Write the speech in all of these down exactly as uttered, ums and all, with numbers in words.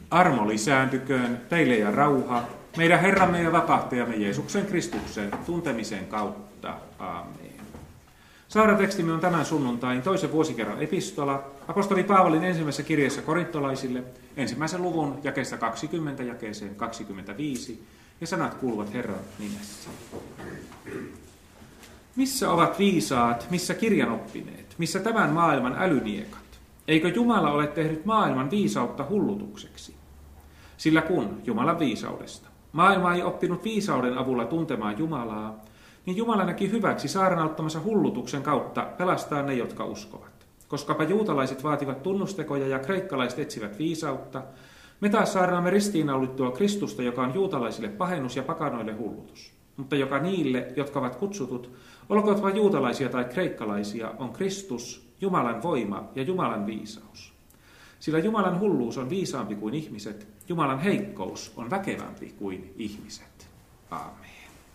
Armo lisääntyköön teille ja rauha meidän Herramme ja vapahtajamme Jeesuksen Kristuksen tuntemisen kautta. Aamen. Saarnatekstimme on tämän sunnuntain toisen vuosikerran epistola, apostoli Paavalin ensimmäisessä kirjeessä korintolaisille, ensimmäisen luvun jakeesta kaksikymmentä jakeeseen kaksikymmentäviisi, ja sanat kuuluvat Herran nimessä. Missä ovat viisaat, missä kirjanoppineet, missä tämän maailman älyniekat? Eikö Jumala ole tehnyt maailman viisautta hullutukseksi? Sillä kun Jumalan viisaudesta maailma ei oppinut viisauden avulla tuntemaan Jumalaa, niin Jumala näki hyväksi saarnauttamassa hullutuksen kautta pelastaa ne, jotka uskovat. Koskapa juutalaiset vaativat tunnustekoja ja kreikkalaiset etsivät viisautta, me taas saarnaamme ristiinnaulittua Kristusta, joka on juutalaisille pahennus ja pakanoille hullutus. Mutta joka niille, jotka ovat kutsutut, olkoot vain juutalaisia tai kreikkalaisia, on Kristus, Jumalan voima ja Jumalan viisaus. Sillä Jumalan hulluus on viisaampi kuin ihmiset, Jumalan heikkous on väkevämpi kuin ihmiset. Aamen.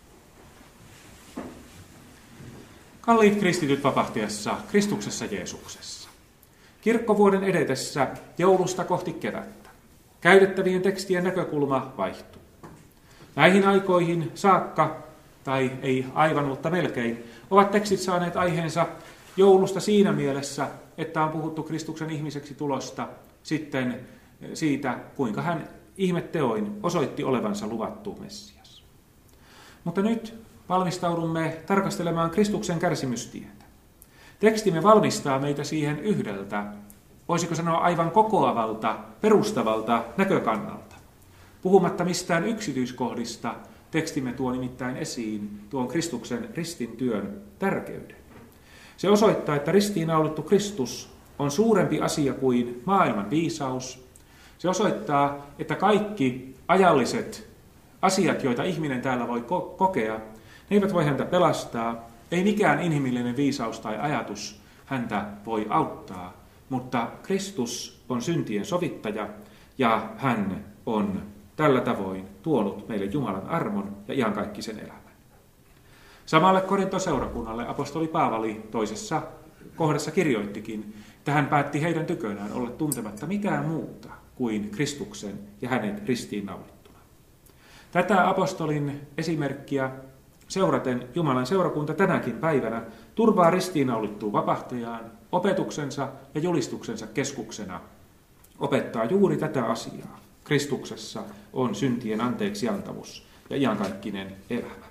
Kalliit kristityt vapahtajassa, Kristuksessa Jeesuksessa. Kirkkovuoden edetessä joulusta kohti kevättä. Käytettävien tekstien näkökulma vaihtuu. Näihin aikoihin saakka, tai ei aivan, mutta melkein, ovat tekstit saaneet aiheensa joulusta siinä mielessä, että on puhuttu Kristuksen ihmiseksi tulosta, sitten siitä, kuinka hän ihmetteoin osoitti olevansa luvattu Messias. Mutta nyt valmistaudumme tarkastelemaan Kristuksen kärsimystietä. Tekstimme valmistaa meitä siihen yhdeltä, voisiko sanoa aivan kokoavalta, perustavalta näkökannalta. Puhumatta mistään yksityiskohdista, tekstimme tuo nimittäin esiin tuon Kristuksen ristin työn tärkeyden. Se osoittaa, että ristiinnaulittu Kristus on suurempi asia kuin maailman viisaus. Se osoittaa, että kaikki ajalliset asiat, joita ihminen täällä voi ko- kokea, ne eivät voi häntä pelastaa. Ei mikään inhimillinen viisaus tai ajatus häntä voi auttaa, mutta Kristus on syntien sovittaja ja hän on tällä tavoin tuonut meille Jumalan armon ja iankaikkisen elämän. Samalle Korinto-seurakunnalle apostoli Paavali toisessa kohdassa kirjoittikin, että hän päätti heidän tykönään olla tuntematta mitään muuta kuin Kristuksen ja hänet ristiinnaulittuna. Tätä apostolin esimerkkiä seuraten Jumalan seurakunta tänäkin päivänä turvaa ristiinnaulittuun vapahtajaan opetuksensa ja julistuksensa keskuksena. Opettaa juuri tätä asiaa. Kristuksessa on syntien anteeksiantamus ja iankaikkinen elämä.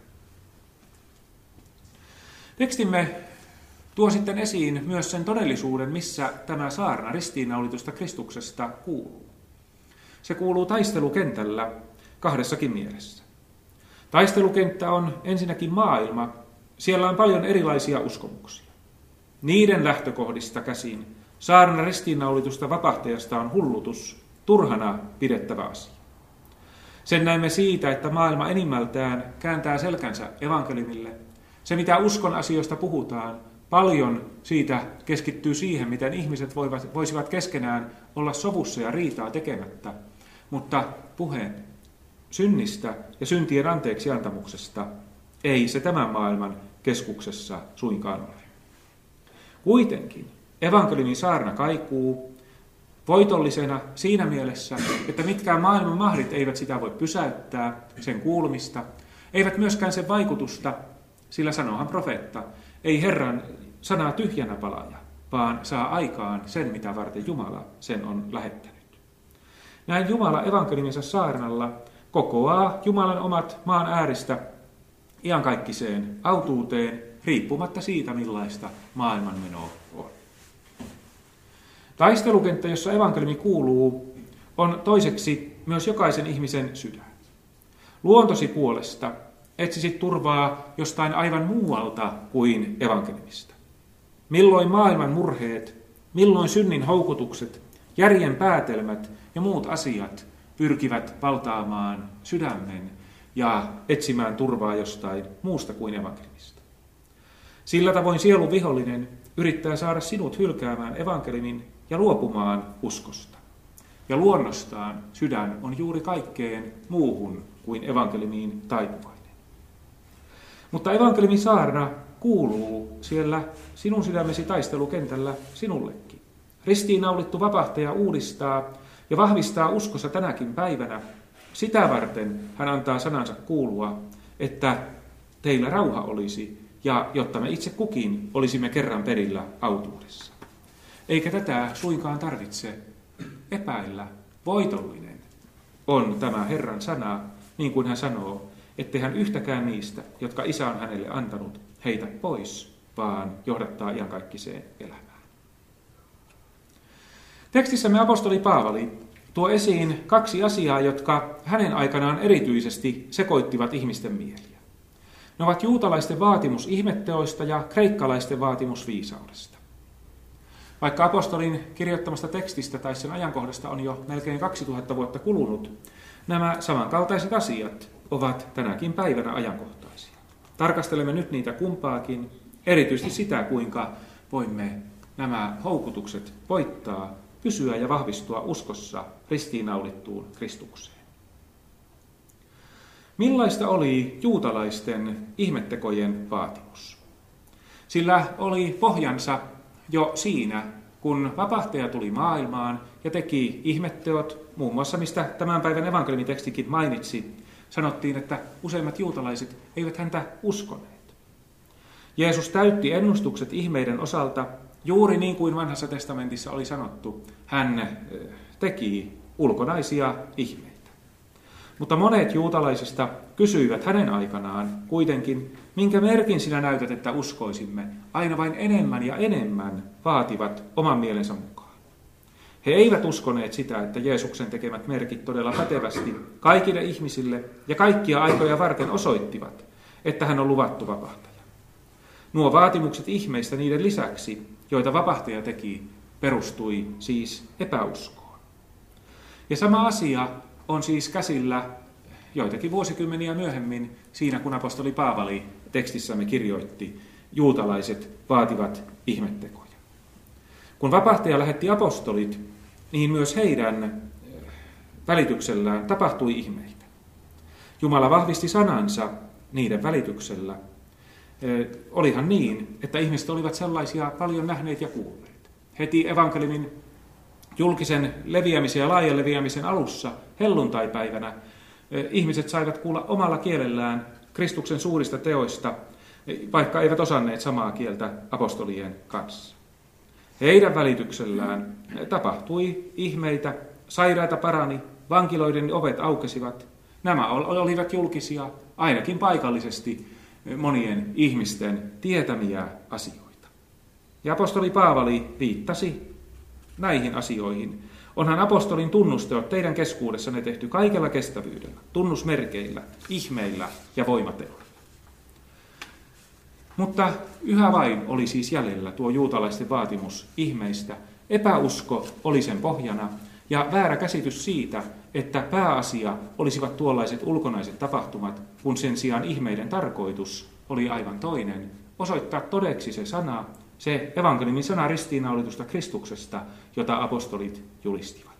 Tekstimme tuo sitten esiin myös sen todellisuuden, missä tämä saarna ristiinnaulitusta Kristuksesta kuuluu. Se kuuluu taistelukentällä kahdessakin mielessä. Taistelukenttä on ensinnäkin maailma. Siellä on paljon erilaisia uskomuksia. Niiden lähtökohdista käsin saarna ristiinnaulitusta vapahtajasta on hullutus, turhana pidettävä asia. Sen näemme siitä, että maailma enimmältään kääntää selkänsä evankeliumille. Se, mitä uskon asioista puhutaan, paljon siitä keskittyy siihen, miten ihmiset voivat, voisivat keskenään olla sovussa ja riitaa tekemättä. Mutta puhe synnistä ja syntien anteeksiantamuksesta ei se tämän maailman keskuksessa suinkaan ole. Kuitenkin evankeliumin saarna kaikuu voitollisena siinä mielessä, että mitkään maailman mahdit eivät sitä voi pysäyttää, sen kuulumista, eivät myöskään sen vaikutusta, sillä sanoohan profeetta, ei Herran sanaa tyhjänä palaja, vaan saa aikaan sen, mitä varten Jumala sen on lähettänyt. Näin Jumala evankeliuminsa saarnalla kokoaa Jumalan omat maan ääristä iankaikkiseen autuuteen, riippumatta siitä, millaista maailmanmeno on. Taistelukenttä, jossa evankeliumi kuuluu, on toiseksi myös jokaisen ihmisen sydän. Luontosi puolesta etsisit turvaa jostain aivan muualta kuin evankeliumista. Milloin maailman murheet, milloin synnin houkutukset, järjen päätelmät ja muut asiat pyrkivät valtaamaan sydämen ja etsimään turvaa jostain muusta kuin evankeliumista. Sillä tavoin sielun vihollinen yrittää saada sinut hylkäämään evankeliumin ja luopumaan uskosta. Ja luonnostaan sydän on juuri kaikkeen muuhun kuin evankeliumiin taipuvainen. Mutta evankeliumin saarna kuuluu siellä sinun sydämesi taistelukentällä sinullekin. Ristiinnaulittu vapahtaja uudistaa ja vahvistaa uskossa tänäkin päivänä. Sitä varten hän antaa sanansa kuulua, että teillä rauha olisi, ja jotta me itse kukin olisimme kerran perillä autuudessa. Eikä tätä suinkaan tarvitse epäillä. Voitollinen on tämä Herran sana, niin kuin hän sanoo, ettei hän yhtäkään niistä, jotka Isä on hänelle antanut, heitä pois, vaan johdattaa iankaikkiseen elämään. Tekstissämme apostoli Paavali tuo esiin kaksi asiaa, jotka hänen aikanaan erityisesti sekoittivat ihmisten mieliä. Ne ovat juutalaisten vaatimus ihmetteoista ja kreikkalaisten vaatimus viisaudesta. Vaikka apostolin kirjoittamasta tekstistä tai sen ajankohdasta on jo melkein kaksituhatta vuotta kulunut, nämä samankaltaiset asiat ovat tänäkin päivänä ajankohtaisia. Tarkastelemme nyt niitä kumpaakin, erityisesti sitä, kuinka voimme nämä houkutukset voittaa, pysyä ja vahvistua uskossa ristiinnaulittuun Kristukseen. Millaista oli juutalaisten ihmettekojen vaatimus? Sillä oli pohjansa jo siinä, kun vapahtaja tuli maailmaan ja teki ihmetteot, muun muassa mistä tämän päivän evankeliumitekstikin mainitsi, sanottiin, että useimmat juutalaiset eivät häntä uskoneet. Jeesus täytti ennustukset ihmeiden osalta juuri niin kuin vanhassa testamentissa oli sanottu. Hän teki ulkonaisia ihmeitä. Mutta monet juutalaisista kysyivät hänen aikanaan kuitenkin, minkä merkin sinä näytät, että uskoisimme, aina vain enemmän ja enemmän vaativat oman mielensä mukaan. He eivät uskoneet sitä, että Jeesuksen tekemät merkit todella pätevästi kaikille ihmisille ja kaikkia aikoja varten osoittivat, että hän on luvattu vapahtaja. Nuo vaatimukset ihmeistä niiden lisäksi, joita vapahtaja teki, perustui siis epäuskoon. Ja sama asia on siis käsillä joitakin vuosikymmeniä myöhemmin siinä, kun apostoli Paavali tekstissämme kirjoitti, juutalaiset vaativat ihmettekoja. Kun vapahtaja lähetti apostolit, niin myös heidän välityksellään tapahtui ihmeitä. Jumala vahvisti sanansa niiden välityksellä. Olihan niin, että ihmiset olivat sellaisia paljon nähneet ja kuulleet. Heti evankeliumin julkisen leviämisen ja laajan leviämisen alussa, helluntaipäivänä, ihmiset saivat kuulla omalla kielellään Kristuksen suurista teoista, vaikka eivät osanneet samaa kieltä apostolien kanssa. Heidän välityksellään tapahtui ihmeitä, sairaita parani, vankiloiden ovet aukesivat. Nämä olivat julkisia, ainakin paikallisesti monien ihmisten tietämiä asioita. Ja apostoli Paavali viittasi näihin asioihin. Onhan apostolin tunnusteot teidän keskuudessanne tehty kaikella kestävyydellä, tunnusmerkeillä, ihmeillä ja voimateoilla. Mutta yhä vain oli siis jäljellä tuo juutalaisten vaatimus ihmeistä. Epäusko oli sen pohjana ja väärä käsitys siitä, että pääasia olisivat tuollaiset ulkonaiset tapahtumat, kun sen sijaan ihmeiden tarkoitus oli aivan toinen. Osoittaa todeksi se sana, se evankeliumin sana ristiinnaulitusta Kristuksesta, jota apostolit julistivat.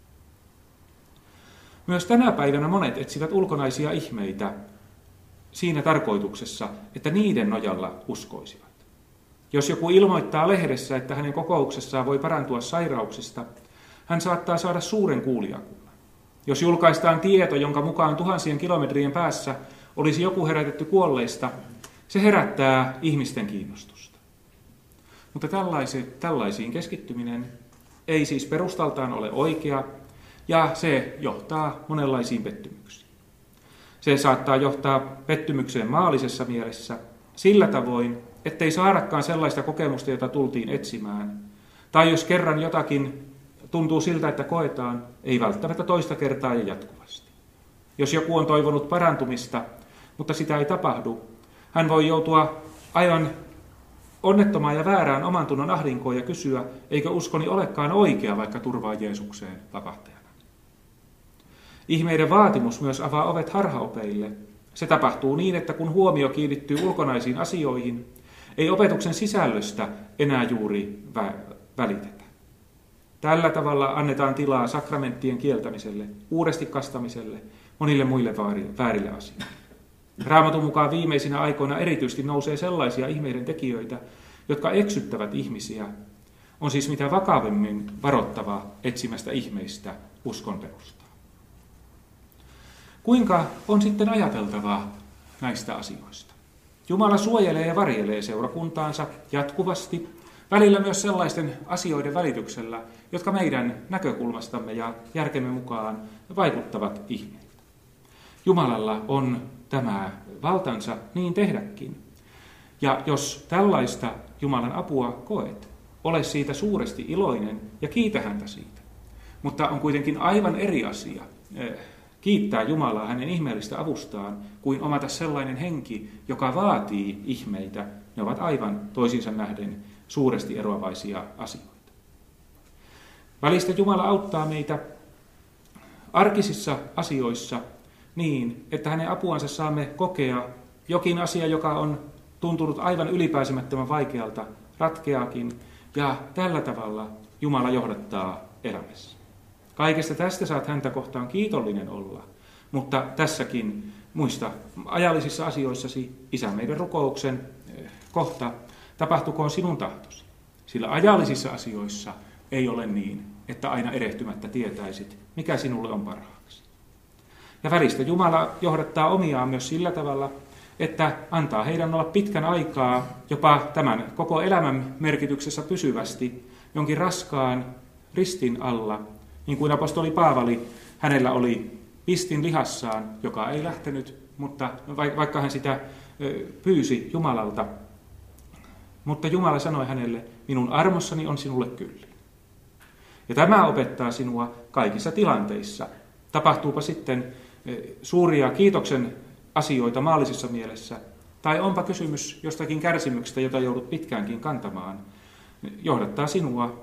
Myös tänä päivänä monet etsivät ulkonaisia ihmeitä siinä tarkoituksessa, että niiden nojalla uskoisivat. Jos joku ilmoittaa lehdessä, että hänen kokouksessaan voi parantua sairauksista, hän saattaa saada suuren kuulijakunnan. Jos julkaistaan tieto, jonka mukaan tuhansien kilometrien päässä olisi joku herätetty kuolleista, se herättää ihmisten kiinnostusta. Mutta tällaisiin keskittyminen ei siis perustaltaan ole oikea, ja se johtaa monenlaisiin pettymyksiin. Se saattaa johtaa pettymykseen maallisessa mielessä sillä tavoin, ettei saadakaan sellaista kokemusta, jota tultiin etsimään. Tai jos kerran jotakin tuntuu siltä, että koetaan, ei välttämättä toista kertaa ja jatkuvasti. Jos joku on toivonut parantumista, mutta sitä ei tapahdu, hän voi joutua aivan onnettomaan ja väärään oman tunnon ahdinkoon ja kysyä, eikö uskoni olekaan oikea, vaikka turvaa Jeesukseen vapahtajana. Ihmeiden vaatimus myös avaa ovet harhaopeille. Se tapahtuu niin, että kun huomio kiinnittyy ulkonaisiin asioihin, ei opetuksen sisällöstä enää juuri vä- välitetä. Tällä tavalla annetaan tilaa sakramenttien kieltämiselle, uudesti kastamiselle, monille muille väärille asioille. Raamatun mukaan viimeisinä aikoina erityisesti nousee sellaisia ihmeiden tekijöitä, jotka eksyttävät ihmisiä on siis mitä vakavimmin varoittava etsimästä ihmeistä uskon perustaa. Kuinka on sitten ajateltava näistä asioista? Jumala suojelee ja varjelee seurakuntaansa jatkuvasti, välillä myös sellaisten asioiden välityksellä, jotka meidän näkökulmastamme ja järkemme mukaan vaikuttavat ihmeiltä. Jumalalla on tämä valtansa niin tehdäkin. Ja jos tällaista Jumalan apua koet, ole siitä suuresti iloinen ja kiitä häntä siitä. Mutta on kuitenkin aivan eri asia kiittää Jumalaa hänen ihmeellistä avustaan, kuin omata sellainen henki, joka vaatii ihmeitä. Ne ovat aivan toisiinsa nähden suuresti eroavaisia asioita. Välistä Jumala auttaa meitä arkisissa asioissa niin, että hänen apuansa saamme kokea jokin asia, joka on tuntunut aivan ylipääsemättömän vaikealta, ratkeakin, ja tällä tavalla Jumala johdattaa elämässä. Kaikesta tästä saat häntä kohtaan kiitollinen olla, mutta tässäkin muista ajallisissa asioissasi Isä meidän rukouksen kohta, tapahtukoon sinun tahtosi. Sillä ajallisissa asioissa ei ole niin, että aina erehtymättä tietäisit, mikä sinulle on parhaaksi. Ja välistä Jumala johdattaa omiaan myös sillä tavalla, että antaa heidän olla pitkän aikaa, jopa tämän koko elämän merkityksessä pysyvästi, jonkin raskaan ristin alla, niin kuin apostoli Paavali, hänellä oli pistin lihassaan, joka ei lähtenyt, mutta vaikka hän sitä pyysi Jumalalta, mutta Jumala sanoi hänelle, minun armossani on sinulle kyllin. Ja tämä opettaa sinua kaikissa tilanteissa. Tapahtuupa sitten suuria kiitoksen asioita maallisessa mielessä, tai onpa kysymys jostakin kärsimyksestä, jota joudut pitkäänkin kantamaan, johdattaa sinua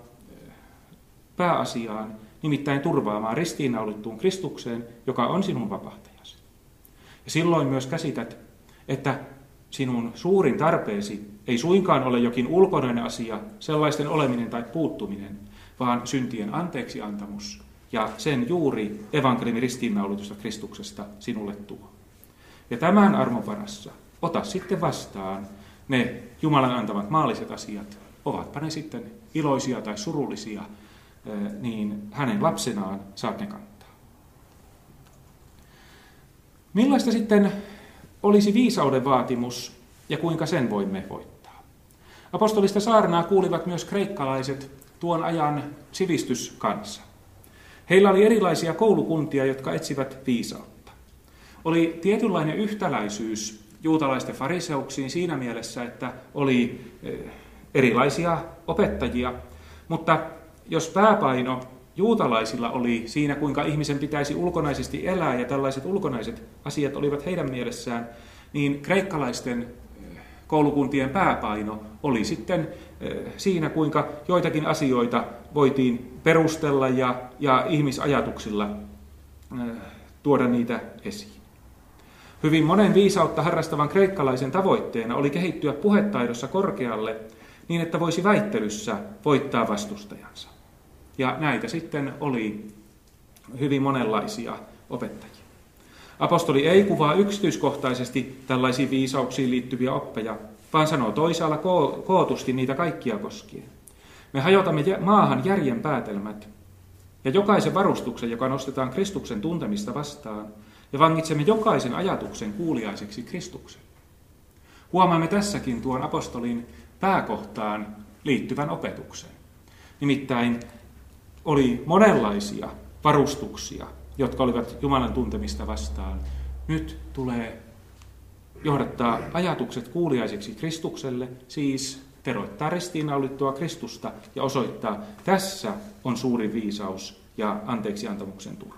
pääasiaan, nimittäin turvaamaan ristiinnaulittuun Kristukseen, joka on sinun vapahtajasi. Ja silloin myös käsität, että sinun suurin tarpeesi ei suinkaan ole jokin ulkoinen asia, sellaisten oleminen tai puuttuminen, vaan syntien anteeksiantamus, ja sen juuri evankeliumin ristiinnaulitusta Kristuksesta sinulle tuo. Ja tämän armon varassa ota sitten vastaan ne Jumalan antamat maalliset asiat, ovatpa ne sitten iloisia tai surullisia, niin hänen lapsenaan saat ne kantaa. Millaista sitten olisi viisauden vaatimus ja kuinka sen voimme voittaa? Apostolista saarnaa kuulivat myös kreikkalaiset tuon ajan sivistyskansa. Heillä oli erilaisia koulukuntia, jotka etsivät viisautta. Oli tietynlainen yhtäläisyys juutalaisten fariseuksiin siinä mielessä, että oli erilaisia opettajia, mutta jos pääpaino juutalaisilla oli siinä, kuinka ihmisen pitäisi ulkonaisesti elää, ja tällaiset ulkonaiset asiat olivat heidän mielessään, niin kreikkalaisten koulukuntien pääpaino oli sitten siinä, kuinka joitakin asioita voitiin perustella ja, ja ihmisajatuksilla tuoda niitä esiin. Hyvin monen viisautta harrastavan kreikkalaisen tavoitteena oli kehittyä puhetaidossa korkealle niin, että voisi väittelyssä voittaa vastustajansa. Ja näitä sitten oli hyvin monenlaisia opettajia. Apostoli ei kuvaa yksityiskohtaisesti tällaisiin viisauksiin liittyviä oppeja, vaan sanoo toisaalla kootusti niitä kaikkia koskien. Me hajotamme maahan järjen päätelmät ja jokaisen varustuksen, joka nostetaan Kristuksen tuntemista vastaan, ja vangitsemme jokaisen ajatuksen kuuliaiseksi Kristuksen. Huomaamme tässäkin tuon apostolin pääkohtaan liittyvän opetuksen. Nimittäin oli monenlaisia varustuksia, jotka olivat Jumalan tuntemista vastaan. Nyt tulee johdattaa ajatukset kuuliaiseksi Kristukselle, siis teroittaa ristiinnaulittua Kristusta ja osoittaa, tässä on suuri viisaus ja anteeksiantamuksen turva.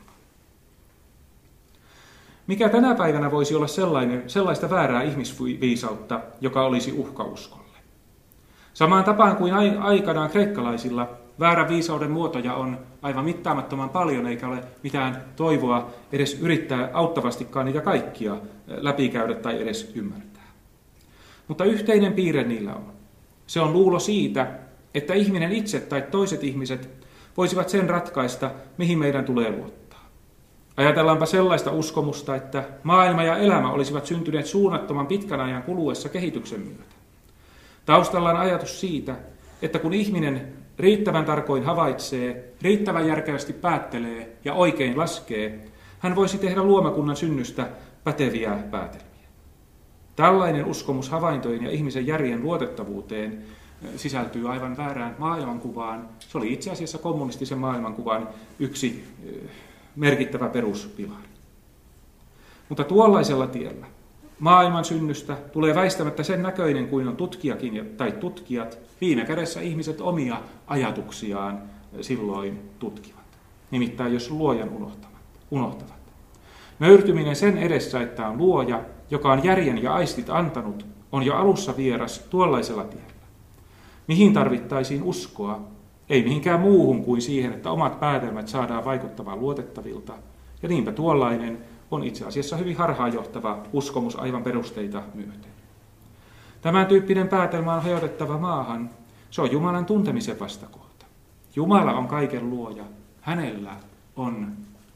Mikä tänä päivänä voisi olla sellainen, sellaista väärää ihmisviisautta, joka olisi uhka uskolle? Samaan tapaan kuin aikanaan kreikkalaisilla, väärän viisauden muotoja on aivan mittaamattoman paljon, eikä ole mitään toivoa edes yrittää auttavastikaan niitä kaikkia läpikäydä tai edes ymmärtää. Mutta yhteinen piirre niillä on. Se on luulo siitä, että ihminen itse tai toiset ihmiset voisivat sen ratkaista, mihin meidän tulee luottaa. Ajatellaanpa sellaista uskomusta, että maailma ja elämä olisivat syntyneet suunnattoman pitkän ajan kuluessa kehityksen myötä. Taustalla on ajatus siitä, että kun ihminen riittävän tarkoin havaitsee, riittävän järkevästi päättelee ja oikein laskee, hän voisi tehdä luomakunnan synnystä päteviä päätelmiä. Tällainen uskomus havaintojen ja ihmisen järjen luotettavuuteen sisältyy aivan väärään maailmankuvaan. Se oli itse asiassa kommunistisen maailmankuvan yksi merkittävä peruspilari. Mutta tuollaisella tiellä maailman synnystä tulee väistämättä sen näköinen kuin on tutkijakin tai tutkijat. Viime kädessä ihmiset omia ajatuksiaan silloin tutkivat. Nimittäin jos luojan unohtavat. unohtavat. Nöyrtyminen sen edessä, että on luoja, joka on järjen ja aistit antanut, on jo alussa vieras tuollaisella tiellä. Mihin tarvittaisiin uskoa? Ei mihinkään muuhun kuin siihen, että omat päätelmät saadaan vaikuttamaan luotettavilta. Ja niinpä tuollainen on itse asiassa hyvin harhaanjohtava uskomus aivan perusteita myöten. Tämän tyyppinen päätelmä on hajotettava maahan. Se on Jumalan tuntemisen vastakohta. Jumala on kaiken luoja. Hänellä on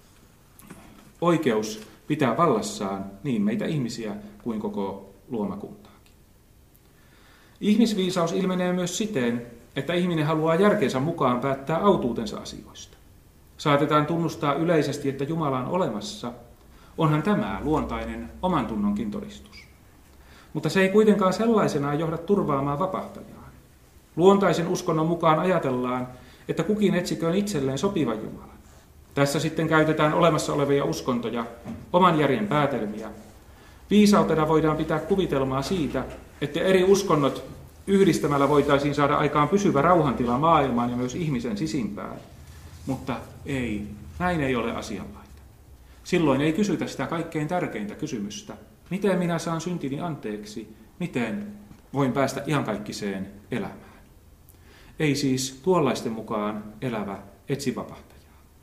oikeus pitää vallassaan niin meitä ihmisiä kuin koko luomakuntaakin. Ihmisviisaus ilmenee myös siten, että ihminen haluaa järkensä mukaan päättää autuutensa asioista. Saatetaan tunnustaa yleisesti, että Jumala on olemassa. Onhan tämä luontainen oman tunnonkin todistus. Mutta se ei kuitenkaan sellaisenaan johda turvaamaan vapahtajaa. Luontaisen uskonnon mukaan ajatellaan, että kukin etsiköön itselleen sopivan Jumalan. Tässä sitten käytetään olemassa olevia uskontoja, oman järjen päätelmiä. Viisautena voidaan pitää kuvitelmaa siitä, että eri uskonnot yhdistämällä voitaisiin saada aikaan pysyvä rauhantila maailmaan ja myös ihmisen sisimpään. Mutta ei, näin ei ole asianlaita. Silloin ei kysytä sitä kaikkein tärkeintä kysymystä. Miten minä saan syntini anteeksi? Miten voin päästä iankaikkiseen elämään? Ei siis tuollaisten mukaan elävä etsi vapahtajaa.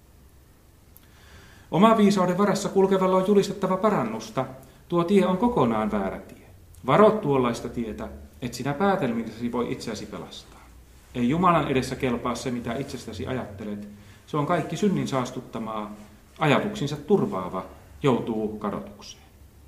Oma viisauden varassa kulkevalla on julistettava parannusta. Tuo tie on kokonaan väärä tie. Varo tuollaista tietä, et sinä päätelmissäsi voi itseäsi pelastaa. Ei Jumalan edessä kelpaa se, mitä itsestäsi ajattelet. Se on kaikki synnin saastuttamaa, ajatuksinsa turvaava, joutuu kadotukseen.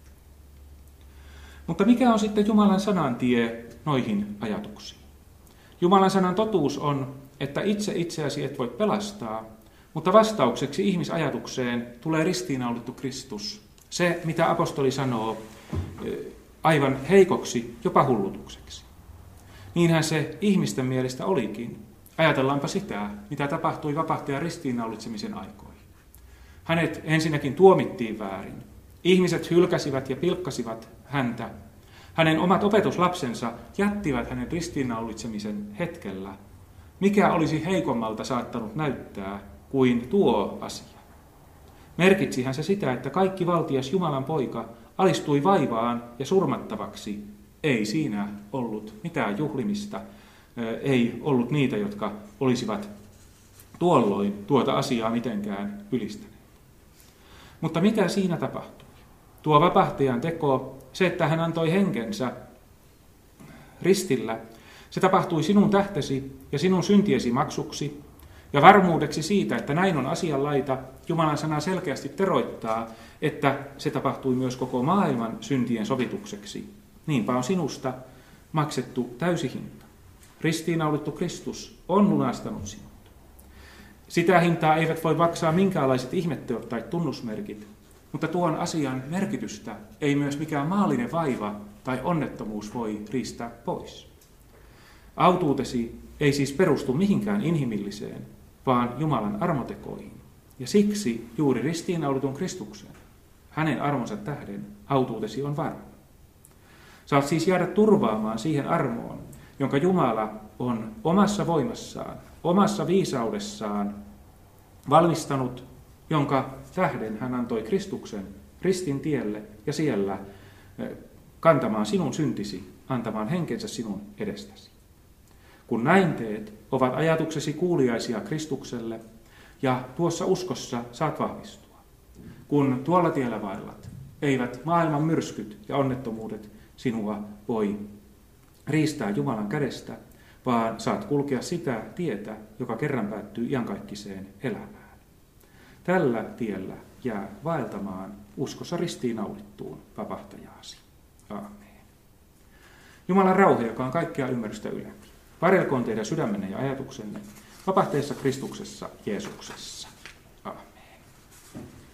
Mutta mikä on sitten Jumalan sanan tie noihin ajatuksiin? Jumalan sanan totuus on, että itse itseäsi et voi pelastaa, mutta vastaukseksi ihmisajatukseen tulee ristiinnaulittu Kristus. Se, mitä apostoli sanoo, aivan heikoksi, jopa hullutukseksi. Niinhän se ihmisten mielestä olikin. Ajatellaanpa sitä, mitä tapahtui vapahtajan ristiinnaulitsemisen aikoihin. Hänet ensinnäkin tuomittiin väärin. Ihmiset hylkäsivät ja pilkkasivat häntä. Hänen omat opetuslapsensa jättivät hänen ristiinnaulitsemisen hetkellä. Mikä olisi heikommalta saattanut näyttää kuin tuo asia? Merkitsihän se sitä, että kaikki valtias Jumalan poika alistui vaivaan ja surmattavaksi. Ei siinä ollut mitään juhlimista. Ei ollut niitä, jotka olisivat tuolloin tuota asiaa mitenkään ylistäneet. Mutta mitä siinä tapahtui? Tuo vapahtajan teko, se, että hän antoi henkensä ristillä, se tapahtui sinun tähtesi ja sinun syntiesi maksuksi, ja varmuudeksi siitä, että näin on asianlaita, Jumalan sana selkeästi teroittaa, että se tapahtui myös koko maailman syntien sovitukseksi. Niinpä on sinusta maksettu täysi hinta. Ristiinnaulittu Kristus on lunastanut sinut. Sitä hintaa eivät voi maksaa minkäänlaiset ihmetteot tai tunnusmerkit, mutta tuon asian merkitystä ei myös mikään maallinen vaiva tai onnettomuus voi riistää pois. Autuutesi ei siis perustu mihinkään inhimilliseen, vaan Jumalan armotekoihin. Ja siksi juuri ristiinnaulitun Kristuksen, hänen armonsa tähden, autuutesi on varma. Saat siis jäädä turvaamaan siihen armoon, jonka Jumala on omassa voimassaan, omassa viisaudessaan valmistanut, jonka tähden hän antoi Kristuksen ristin tielle ja siellä kantamaan sinun syntisi, antamaan henkensä sinun edestäsi. Kun näin teet, ovat ajatuksesi kuuliaisia Kristukselle ja tuossa uskossa saat vahvistua. Kun tuolla tiellä vaellat, eivät maailman myrskyt ja onnettomuudet sinua voi riistää Jumalan kädestä, vaan saat kulkea sitä tietä, joka kerran päättyy iankaikkiseen elämään. Tällä tiellä jää vaeltamaan uskossa ristiinnaulittuun vapahtajaasi. Aamen. Jumalan rauha, joka on kaikkea ymmärrystä ylempi, Varjelkoon teidän sydämenne ja ajatuksenne vapahtaessa Kristuksessa Jeesuksessa.